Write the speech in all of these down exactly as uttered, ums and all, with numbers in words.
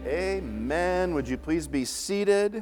Amen. Would you please be seated?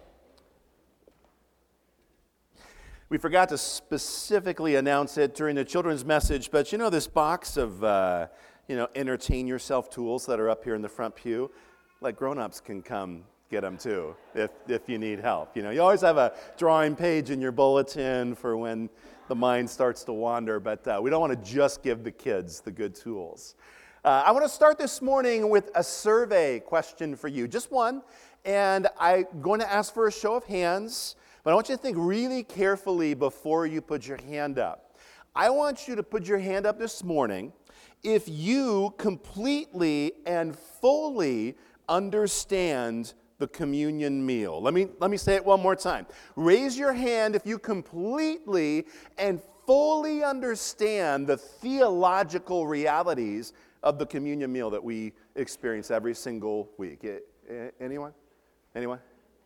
We forgot to specifically announce it during the children's message, but you know this box of, uh, you know, entertain yourself tools that are up here in the front pew? Like grown-ups can come get them too if, if you need help. You know, you always have a drawing page in your bulletin for when the mind starts to wander, but uh, we don't want to just give the kids the good tools. Uh, I want to start this morning with a survey question for you, just one, and I'm going to ask for a show of hands, but I want you to think really carefully before you put your hand up. I want you to put your hand up this morning if you completely and fully understand the communion meal. Let me, let me say it one more time. Raise your hand if you completely and fully understand the theological realities of the communion meal that we experience every single week. Anyone? Anyone?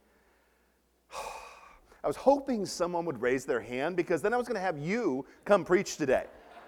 I was hoping someone would raise their hand because then I was going to have you come preach today.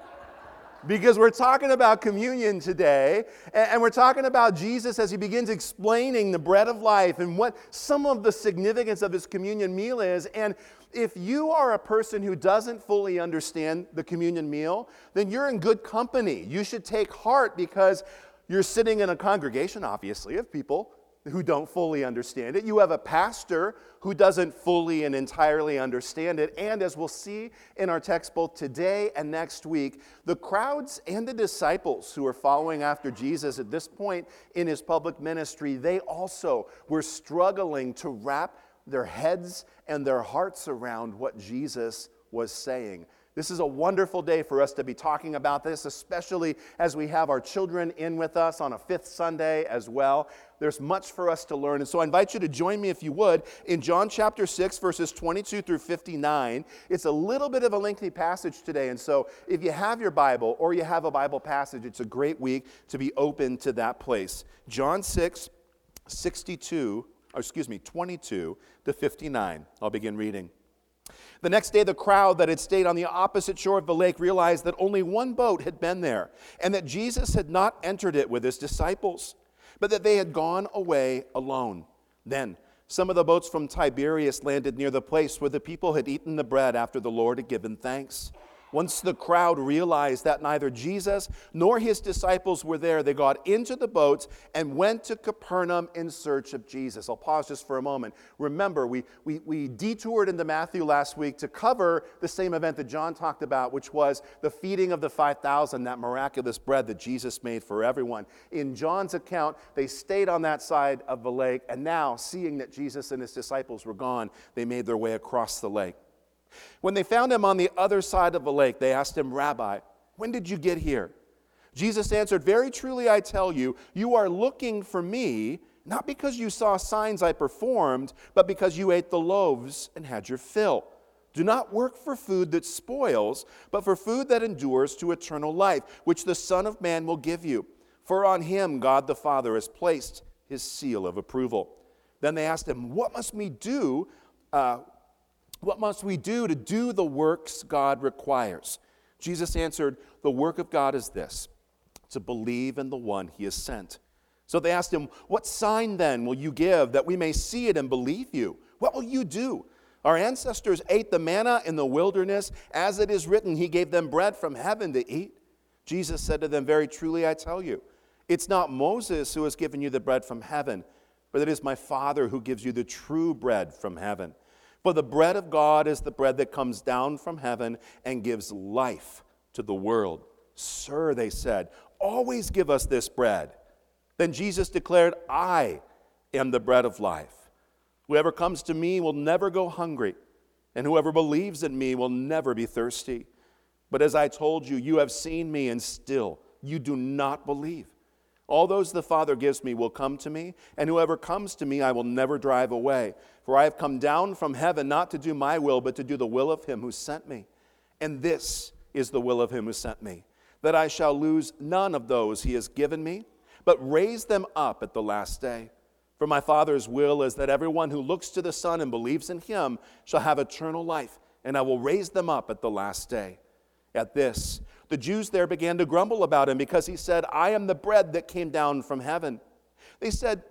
Because we're talking about communion today, and we're talking about Jesus as he begins explaining the bread of life and what some of the significance of his communion meal is. And if you are a person who doesn't fully understand the communion meal, then you're in good company. You should take heart because you're sitting in a congregation, obviously, of people who don't fully understand it. You have a pastor who doesn't fully and entirely understand it. And as we'll see in our text both today and next week, the crowds and the disciples who are following after Jesus at this point in his public ministry, they also were struggling to wrap their heads and their hearts around what Jesus was saying. This is a wonderful day for us to be talking about this, especially as we have our children in with us on a fifth Sunday as well. There's much for us to learn. And so I invite you to join me, if you would, in John chapter six, verses twenty-two through fifty-nine. It's a little bit of a lengthy passage today. And so if you have your Bible or you have a Bible passage, it's a great week to be open to that place. John six, sixty-two, or excuse me, twenty-two to fifty-nine. I'll begin reading. The next day, the crowd that had stayed on the opposite shore of the lake realized that only one boat had been there, and that Jesus had not entered it with his disciples, but that they had gone away alone. Then some of the boats from Tiberias landed near the place where the people had eaten the bread after the Lord had given thanks. Once the crowd realized that neither Jesus nor his disciples were there, they got into the boats and went to Capernaum in search of Jesus. I'll pause just for a moment. Remember, we, we, we detoured into Matthew last week to cover the same event that John talked about, which was the feeding of the five thousand, that miraculous bread that Jesus made for everyone. In John's account, they stayed on that side of the lake, and now, seeing that Jesus and his disciples were gone, they made their way across the lake. When they found him on the other side of the lake, they asked him, "Rabbi, when did you get here?" Jesus answered, "Very truly I tell you, you are looking for me, not because you saw signs I performed, but because you ate the loaves and had your fill. Do not work for food that spoils, but for food that endures to eternal life, which the Son of Man will give you. For on him God the Father has placed his seal of approval." Then they asked him, "What must we do uh, What must we do to do the works God requires?" Jesus answered, "The work of God is this, to believe in the one he has sent." So they asked him, "What sign then will you give that we may see it and believe you? What will you do? Our ancestors ate the manna in the wilderness. As it is written, he gave them bread from heaven to eat." Jesus said to them, "Very truly I tell you, it's not Moses who has given you the bread from heaven, but it is my Father who gives you the true bread from heaven. For the bread of God is the bread that comes down from heaven and gives life to the world." "Sir," they said, "always give us this bread." Then Jesus declared, "I am the bread of life. Whoever comes to me will never go hungry, and whoever believes in me will never be thirsty. But as I told you, you have seen me, and still you do not believe. All those the Father gives me will come to me, and whoever comes to me I will never drive away. For I have come down from heaven not to do my will, but to do the will of him who sent me. And this is the will of him who sent me, that I shall lose none of those he has given me, but raise them up at the last day. For my Father's will is that everyone who looks to the Son and believes in him shall have eternal life, and I will raise them up at the last day." At this, the Jews there began to grumble about him because he said, "I am the bread that came down from heaven." They said,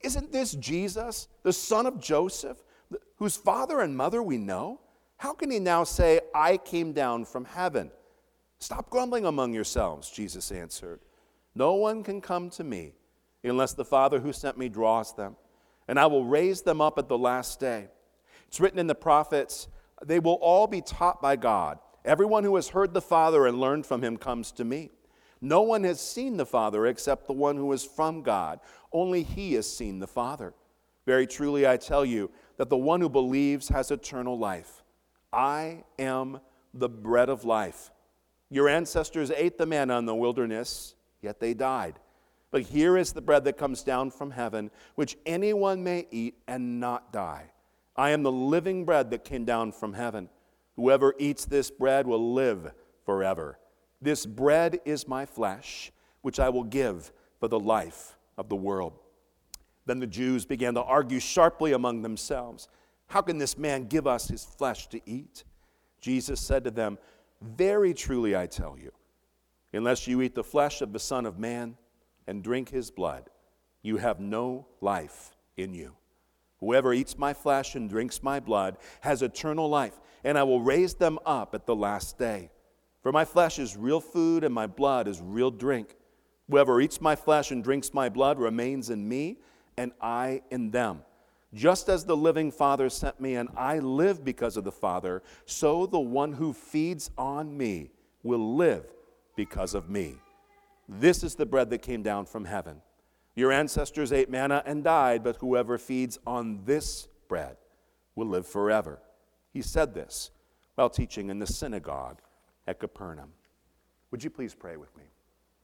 Isn't this Jesus, the son of Joseph, whose father and mother we know? How can he now say, I came down from heaven? Stop grumbling among yourselves, Jesus answered. No one can come to me unless the Father who sent me draws them, and I will raise them up at the last day. It's written in the prophets, they will all be taught by God. Everyone who has heard the Father and learned from him comes to me. No one has seen the Father except the one who is from God. Only he has seen the Father. Very truly I tell you that the one who believes has eternal life. I am the bread of life. Your ancestors ate the manna in the wilderness, yet they died. But here is the bread that comes down from heaven, which anyone may eat and not die. I am the living bread that came down from heaven. Whoever eats this bread will live forever. This bread is my flesh, which I will give for the life of the world. Then the Jews began to argue sharply among themselves. How can this man give us his flesh to eat? Jesus said to them, very truly I tell you, unless you eat the flesh of the Son of Man and drink his blood, you have no life in you. Whoever eats my flesh and drinks my blood has eternal life, and I will raise them up at the last day. For my flesh is real food and my blood is real drink. Whoever eats my flesh and drinks my blood remains in me, and I in them. Just as the living Father sent me, and I live because of the Father, so the one who feeds on me will live because of me. This is the bread that came down from heaven. Your ancestors ate manna and died, but whoever feeds on this bread will live forever. He said this while teaching in the synagogue at Capernaum. Would you please pray with me?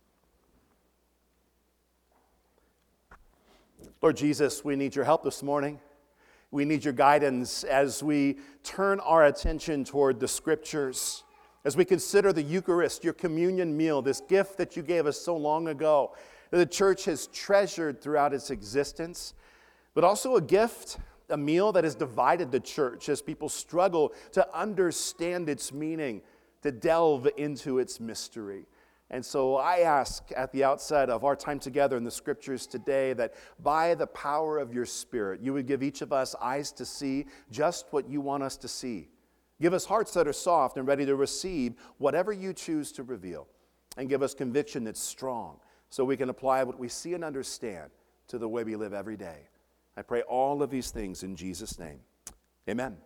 Lord Jesus, we need your help this morning. We need your guidance as we turn our attention toward the Scriptures, as we consider the Eucharist, your communion meal, this gift that you gave us so long ago, that the church has treasured throughout its existence, but also a gift, a meal that has divided the church as people struggle to understand its meaning, to delve into its mystery. And so I ask at the outset of our time together in the Scriptures today that by the power of your Spirit, you would give each of us eyes to see just what you want us to see. Give us hearts that are soft and ready to receive whatever you choose to reveal. And give us conviction that's strong so we can apply what we see and understand to the way we live every day. I pray all of these things in Jesus' name. Amen.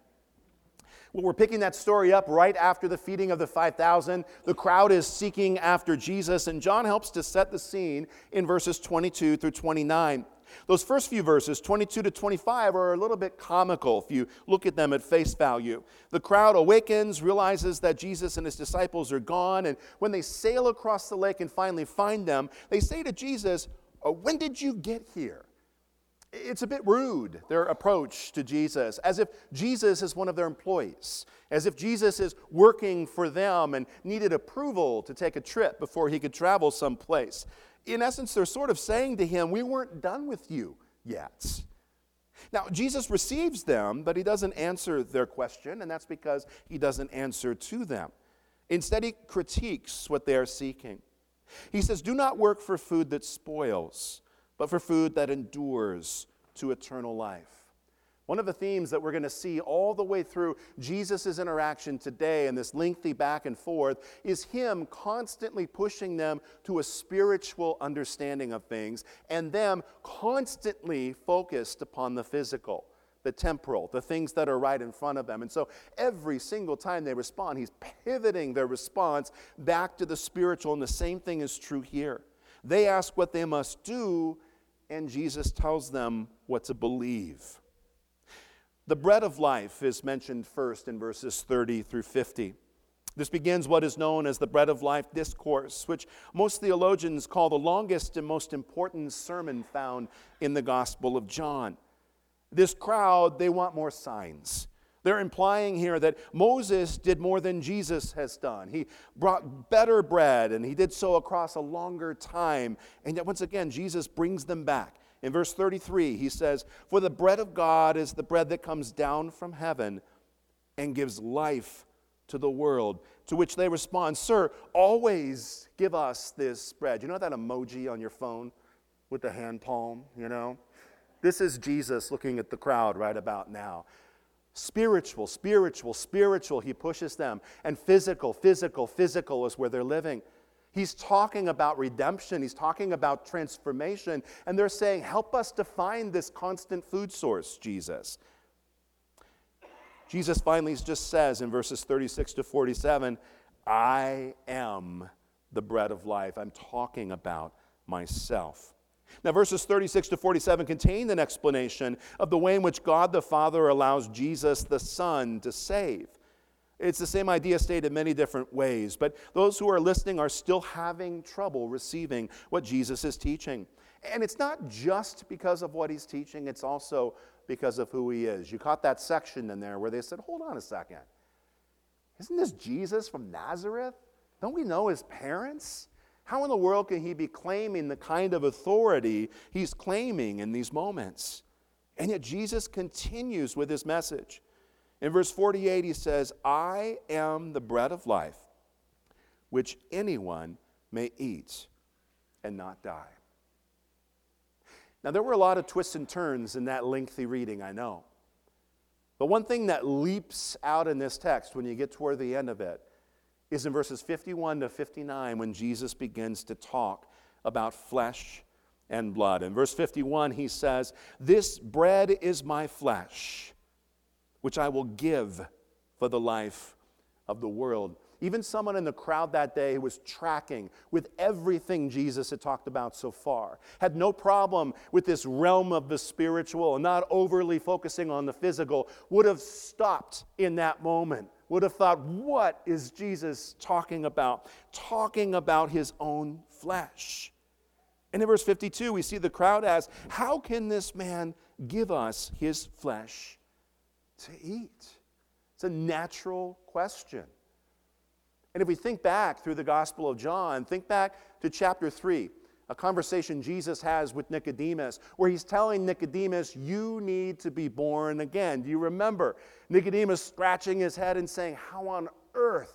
Well, we're picking that story up right after the feeding of the five thousand. The crowd is seeking after Jesus, and John helps to set the scene in verses twenty-two through twenty-nine. Those first few verses, twenty-two to twenty-five, are a little bit comical if you look at them at face value. The crowd awakens, realizes that Jesus and his disciples are gone, and when they sail across the lake and finally find them, they say to Jesus, "Oh, when did you get here?" It's a bit rude, their approach to Jesus, as if Jesus is one of their employees, as if Jesus is working for them and needed approval to take a trip before he could travel someplace. In essence, they're sort of saying to him, we weren't done with you yet. Now, Jesus receives them, but he doesn't answer their question, and that's because he doesn't answer to them. Instead, he critiques what they are seeking. He says, do not work for food that spoils, but for food that endures to eternal life. One of the themes that we're going to see all the way through Jesus' interaction today and this lengthy back and forth is him constantly pushing them to a spiritual understanding of things and them constantly focused upon the physical, the temporal, the things that are right in front of them. And so every single time they respond, he's pivoting their response back to the spiritual, and the same thing is true here. They ask what they must do, and Jesus tells them what to believe. The bread of life is mentioned first in verses thirty through fifty. This begins what is known as the Bread of Life discourse, which most theologians call the longest and most important sermon found in the Gospel of John. This crowd, they want more signs. They're implying here that Moses did more than Jesus has done. He brought better bread, and he did so across a longer time. And yet, once again, Jesus brings them back. In verse thirty-three, he says, "For the bread of God is the bread that comes down from heaven and gives life to the world." To which they respond, "Sir, always give us this bread." You know that emoji on your phone with the hand palm, you know? This is Jesus looking at the crowd right about now. Spiritual, spiritual, spiritual, he pushes them. And physical, physical, physical is where they're living. He's talking about redemption. He's talking about transformation. And they're saying, help us to find this constant food source, Jesus. Jesus finally just says in verses thirty-six to forty-seven, I am the bread of life. I'm talking about myself. Now, verses thirty-six to forty-seven contain an explanation of the way in which God the Father allows Jesus the Son to save. It's the same idea stated many different ways, but those who are listening are still having trouble receiving what Jesus is teaching. And it's not just because of what he's teaching, it's also because of who he is. You caught that section in there where they said, hold on a second. Isn't this Jesus from Nazareth? Don't we know his parents? How in the world can he be claiming the kind of authority he's claiming in these moments? And yet Jesus continues with his message. In verse forty-eight, he says, I am the bread of life, which anyone may eat and not die. Now, there were a lot of twists and turns in that lengthy reading, I know. But one thing that leaps out in this text when you get toward the end of it is in verses fifty-one to fifty-nine when Jesus begins to talk about flesh and blood. In verse fifty-one, he says, this bread is my flesh, which I will give for the life of the world. Even someone in the crowd that day who was tracking with everything Jesus had talked about so far, had no problem with this realm of the spiritual and not overly focusing on the physical, would have stopped in that moment, would have thought, what is Jesus talking about? Talking about his own flesh. And in verse fifty-two, we see the crowd ask, how can this man give us his flesh to eat? It's a natural question. And if we think back through the Gospel of John, think back to chapter three, a conversation Jesus has with Nicodemus, where he's telling Nicodemus, you need to be born again. Do you remember Nicodemus scratching his head and saying, how on earth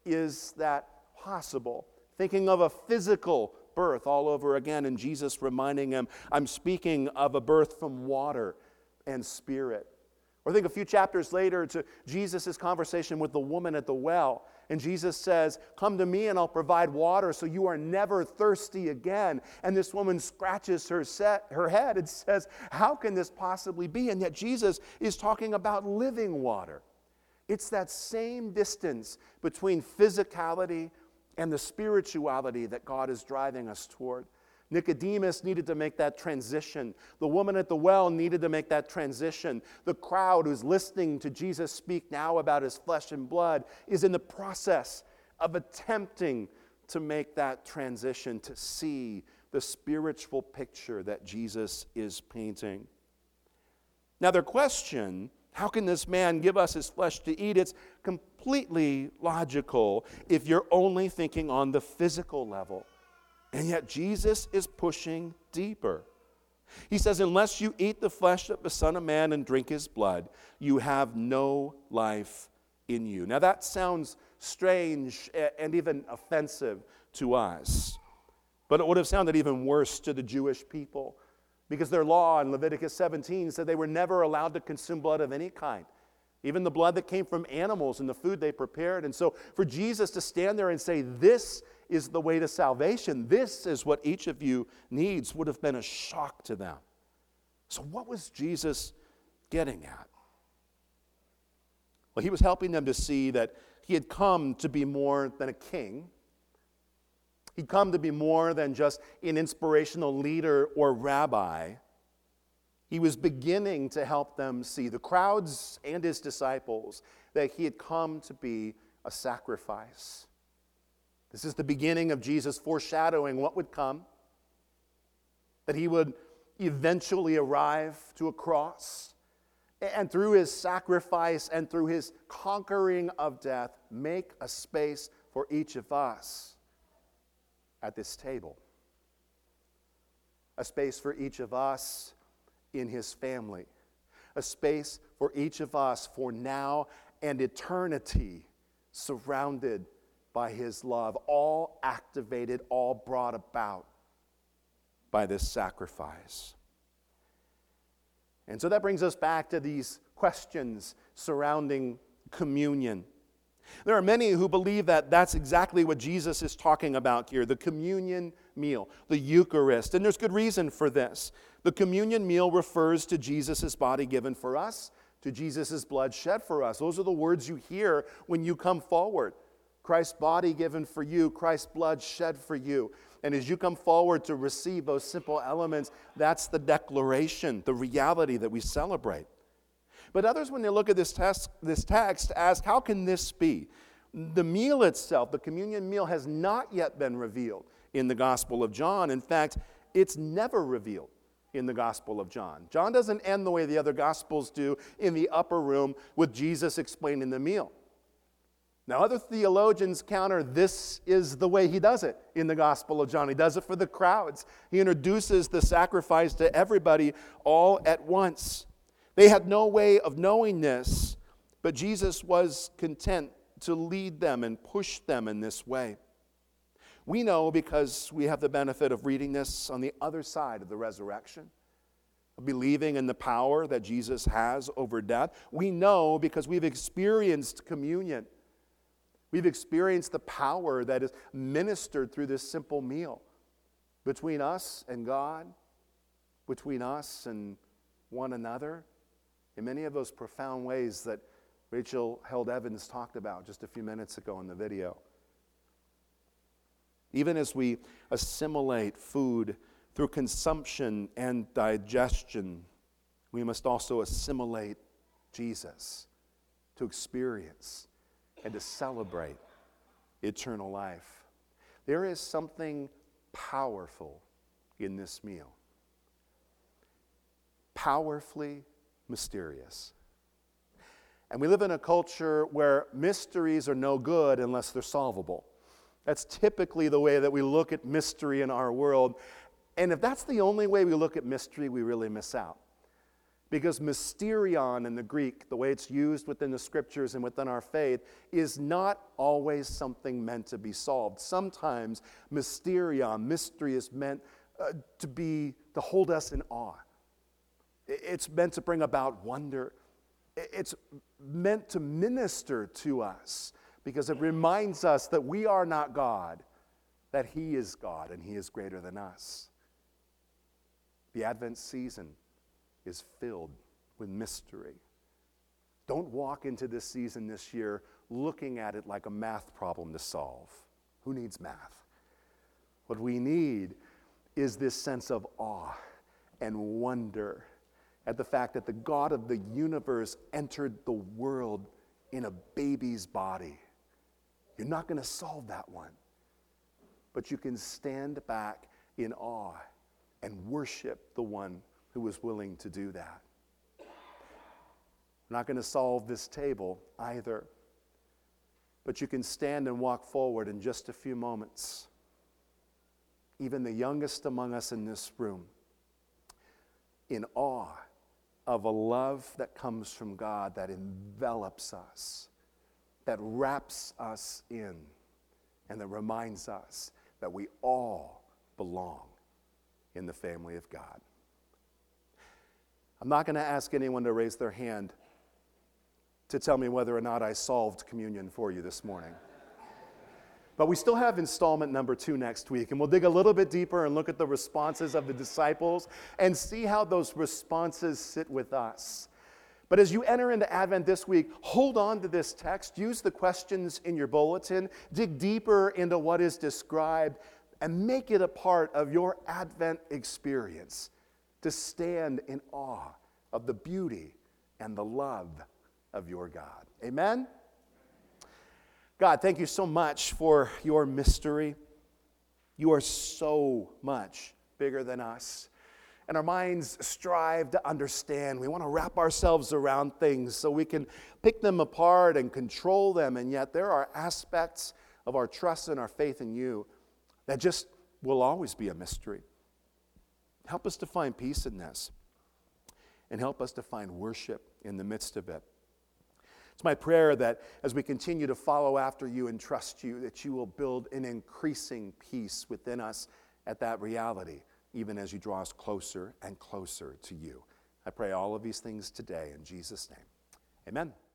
is that possible? Thinking of a physical birth all over again, and Jesus reminding him, I'm speaking of a birth from water and spirit. Or think a few chapters later to Jesus' conversation with the woman at the well. And Jesus says, come to me and I'll provide water so you are never thirsty again. And this woman scratches her, set, her head and says, how can this possibly be? And yet Jesus is talking about living water. It's that same distance between physicality and the spirituality that God is driving us toward. Nicodemus needed to make that transition. The woman at the well needed to make that transition. The crowd who's listening to Jesus speak now about his flesh and blood is in the process of attempting to make that transition, to see the spiritual picture that Jesus is painting. Now, their question, how can this man give us his flesh to eat? It's completely logical if you're only thinking on the physical level. And yet Jesus is pushing deeper. He says, unless you eat the flesh of the Son of Man and drink his blood, you have no life in you. Now that sounds strange and even offensive to us. But it would have sounded even worse to the Jewish people, because their law in Leviticus seventeen said they were never allowed to consume blood of any kind, even the blood that came from animals and the food they prepared. And so for Jesus to stand there and say, this is the way to salvation, this is what each of you needs, would have been a shock to them. So what was Jesus getting at? Well, he was helping them to see that he had come to be more than a king. He'd come to be more than just an inspirational leader or rabbi. He was beginning to help them see, the crowds and his disciples, that he had come to be a sacrifice. This is the beginning of Jesus foreshadowing what would come, that he would eventually arrive to a cross, and through his sacrifice and through his conquering of death, make a space for each of us at this table. A space for each of us in his family. A space for each of us for now and eternity, surrounded by his love, all activated, all brought about by this sacrifice. And so that brings us back to these questions surrounding communion. There are many who believe that that's exactly what Jesus is talking about here, the communion meal, the Eucharist. And there's good reason for this. The communion meal refers to Jesus' body given for us, to Jesus' blood shed for us. Those are the words you hear when you come forward. Christ's body given for you, Christ's blood shed for you. And as you come forward to receive those simple elements, that's the declaration, the reality that we celebrate. But others, when they look at this text, this text, ask, how can this be? The meal itself, the communion meal, has not yet been revealed in the Gospel of John. In fact, it's never revealed in the Gospel of John. John doesn't end the way the other Gospels do in the upper room with Jesus explaining the meal. Now, other theologians counter this is the way he does it in the Gospel of John. He does it for the crowds. He introduces the sacrifice to everybody all at once. They had no way of knowing this, but Jesus was content to lead them and push them in this way. We know because we have the benefit of reading this on the other side of the resurrection, of believing in the power that Jesus has over death. We know because we've experienced communion. We've experienced the power that is ministered through this simple meal between us and God, between us and one another, in many of those profound ways that Rachel Held Evans talked about just a few minutes ago in the video. Even as we assimilate food through consumption and digestion, we must also assimilate Jesus to experience and to celebrate eternal life. There is something powerful in this meal. Powerfully mysterious. And we live in a culture where mysteries are no good unless they're solvable. That's typically the way that we look at mystery in our world. And if that's the only way we look at mystery, we really miss out. Because mysterion in the Greek, the way it's used within the scriptures and within our faith, is not always something meant to be solved. Sometimes mysterion, mystery, is meant uh, to be, to hold us in awe. It's meant to bring about wonder. It's meant to minister to us because it reminds us that we are not God, that He is God and He is greater than us. The Advent season is filled with mystery. Don't walk into this season this year looking at it like a math problem to solve. Who needs math? What we need is this sense of awe and wonder at the fact that the God of the universe entered the world in a baby's body. You're not going to solve that one, but you can stand back in awe and worship the one who was willing to do that. We're not going to solve this table either, but you can stand and walk forward in just a few moments. Even the youngest among us in this room, in awe of a love that comes from God that envelops us, that wraps us in, and that reminds us that we all belong in the family of God. I'm not going to ask anyone to raise their hand to tell me whether or not I solved communion for you this morning. But we still have installment number two next week, and we'll dig a little bit deeper and look at the responses of the disciples and see how those responses sit with us. But as you enter into Advent this week, hold on to this text, use the questions in your bulletin, dig deeper into what is described, and make it a part of your Advent experience to stand in awe of the beauty and the love of your God. Amen? God, thank you so much for your mystery. You are so much bigger than us. And our minds strive to understand. We want to wrap ourselves around things so we can pick them apart and control them. And yet there are aspects of our trust and our faith in you that just will always be a mystery. Help us to find peace in this. And help us to find worship in the midst of it. It's my prayer that as we continue to follow after you and trust you, that you will build an increasing peace within us at that reality, even as you draw us closer and closer to you. I pray all of these things today in Jesus' name. Amen.